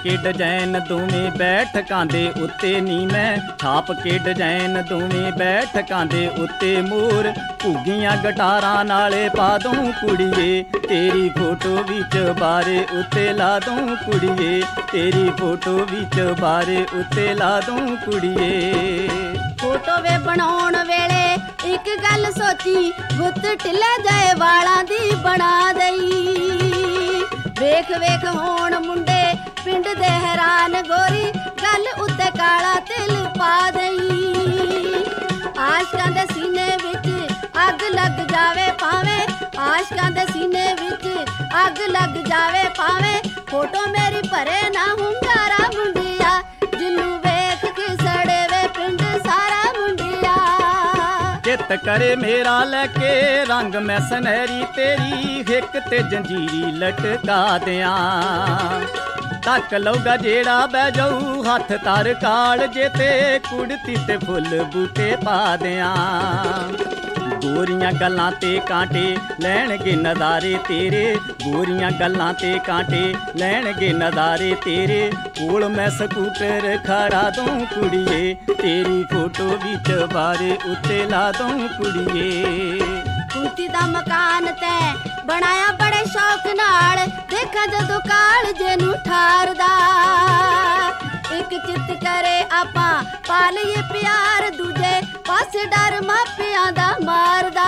ਕੇ design ਦੋਵੇਂ ਬੈਠਕਾਂ ਦੇ ਉੱਤੇ ਨੀ ਮੈਂ ਛਾਪ ਕੇ ਡਿਜ਼ਾਈਨ ਦੋਵੇਂ ਬੈਠਕਾਂ ਦੇ ਉੱਤੇ ਮੋਰ ਘੁੱਗੀਆਂ ਗਟਾਰਾਂ ਨਾਲੇ ਪਾ ਦੂੰ ਕੁੜੀਏ ਤੇਰੀ ਫੋਟੋ ਵਿੱਚ ਬਾਰੇ ਉੱਤੇ ਲਾ ਦੂੰ ਕੁੜੀਏ ਤੇਰੀ ਫੋਟੋ ਵਿੱਚ ਬਾਰੇ ਉੱਤੇ ਲਾ ਦੂੰ ਕੁੜੀਏ। ਫੋਟੋ ਵੇ ਬਣਾਉਣ ਵੇਲੇ ਇੱਕ ਗੱਲ ਸੋਚੀ ਗੁੱਤ ਢਿੱਲੇ ਜਾਏ ਵਾਲਾਂ ਦੀ ਬਣਾ ਦਈ ਵੇਖ ਵੇਖ ਹੋਣ ਮੁੰਡੇ ਪਿੰਡ ਦੇ ਹੈਰਾਨ ਗੋਰੀ ਗੱਲ ਉੱਤੇ ਕਾਲਾ ਤਿਲ ਪਾ ਦਈ ਆਸ਼ਕਾਂ ਦੇ ਸੀਨੇ ਵਿੱਚ ਅੱਗ ਲੱਗ ਜਾਵੇ ਭਾਵੇਂ ਆਸ਼ਕਾਂ ਦੇ ਸੀਨੇ ਵਿੱਚ ਅੱਗ ਲੱਗ ਜਾਵੇ ਭਾਵੇਂ ਫੋਟੋ ਮੇਰੀ ਭਰੇ ਨਾ ਹੁੰਗਾਰਾ ਮੁੰਡਿਆ ਜਿਹਨੂੰ ਵੇਖ ਕੇ ਸੜੇ ਵੇ ਪਿੰਡ ਸਾਰਾ ਮੁੰਡਿਆ। ਚਿੱਤ ਕਰੇ ਮੇਰਾ ਲੈ ਕੇ ਰੰਗ ਮੈਂ ਸੁਨਹਿਰੀ ਤੇਰੀ ਹਿੱਕ ਤੇ ਜੰਜੀਰੀ ਲਟਕਾ ਦਿਆਂ ਤੱਕ ਲਊਗਾ ਜਿਹੜਾ ਬਹਿ ਜਾਊ ਹੱਥ ਤਰ ਕਾਲ ਜੇ ਤੇ ਕੁੜਤੀ ਤੇ ਫੁੱਲ ਬੂਟੇ ਪਾ ਦਿਆਂ ਗੋਰੀਆਂ ਗੱਲਾਂ ਤੇ ਕਾਂਟੇ ਲੈਣਗੇ ਨਜ਼ਾਰੇ ਤੇਰੇ ਗੋਰੀਆਂ ਗੱਲਾਂ ਤੇ ਕਾਂਟੇ ਲੈਣਗੇ ਨਜ਼ਾਰੇ ਤੇਰੇ ਕੋਲ ਮੈਂ ਸਕੂਟਰ ਖੜਾ ਦੂੰ ਕੁੜੀਏ ਤੇਰੀ ਫੋਟੋ ਵਿੱਚ ਬਾਰੇ ਉੱਤੇ ਲਾ ਦੂੰ ਕੁੜੀਏ। ਕੁੰਤੀ ਦਾ ਮਕਾਨ ਤੈਂ ਬਣਾਇਆ ਬੜੇ ਸ਼ੌਕ ਨਾਲ ਦੇਖਾਂ ਜਦੋਂ ਕਾਲ ਜੇ ਨੂੰ ਠਾਰਦਾ ਇੱਕ ਚਿੱਤ ਕਰੇ ਆਪਾਂ ਪਾ ਲਈਏ ਪਿਆਰ ਦੂਜੇ ਪਾਸੇ ਡਰ ਮਾਪਿਆਂ ਦਾ ਮਾਰਦਾ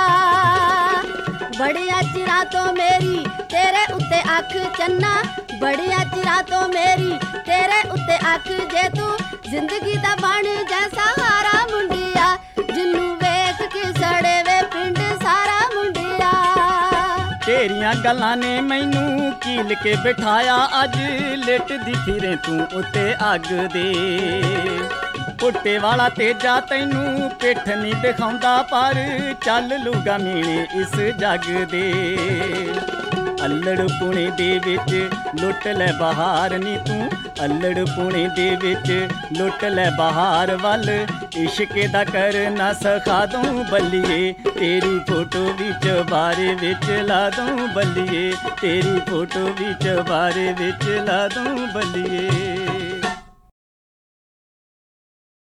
ਬੜਿਆ ਚਿਰਾਂ ਤੋਂ ਮੇਰੀ ਤੇਰੇ ਉੱਤੇ ਅੱਖ ਚੰਨਾ ਬੜਿਆ ਚਿਰਾਂ ਤੋਂ ਮੇਰੀ ਤੇਰੇ ਉੱਤੇ ਅੱਖ ਜੇ ਤੂੰ ਜ਼ਿੰਦਗੀ ਦਾ ਬਣ ਜਾ ਸਹਾਰਾ ਮੁੰਡਿਆ ਜਿਹਨੂੰ ਵੇਖ ਕੇ ਸੜੇ ਵੇ ਪਿੰਡ ਸਾਰਾ ਮੁੰਡਿਆ। ਤੇਰੀਆਂ ਗੱਲਾਂ ਨੇ ਮੈਨੂੰ ਕੀਲ ਕੇ ਬਿਠਾਇਆ ਅੱਜ ਲਿਟਦੀ ਫਿਰੇ ਤੂੰ ਉੱਤੇ ਅੱਗ ਦੇ ਪੁੱਟੇ ਵਾਲਾ ਤੇਜਾ ਤੈਨੂੰ ਪਿੱਠ ਨਹੀਂ ਦਿਖਾਉਂਦਾ ਪਰ ਚੱਲ ਲੂਗਾ ਮੀਣੇ ਇਸ ਜੱਗ ਦੇ ਅੱਲੜ ਪੁਣੇ ਦੇ ਵਿੱਚ ਲੁੱਟ ਲੈ ਬਹਾਰ ਨੀ ਤੂੰ ਅੱਲੜ ਪੁਣੇ ਦੇ ਵਿੱਚ ਲੁੱਟ ਲੈ ਬਹਾਰ ਵੱਲ ਇਸ਼ਕੇ ਦਾ ਕਰਨਾ ਸਿਖਾ ਦੂੰ ਬੱਲੀਏ ਤੇਰੀ ਫੋਟੋ ਵਿੱਚ ਬਾਰੇ ਵਿੱਚ ਲਾ ਦੂੰ ਬੱਲੀਏ ਤੇਰੀ ਫੋਟੋ ਵਿੱਚ ਬਾਰੇ ਵਿੱਚ ਲਾ ਦੂੰ ਬੱਲੀਏ।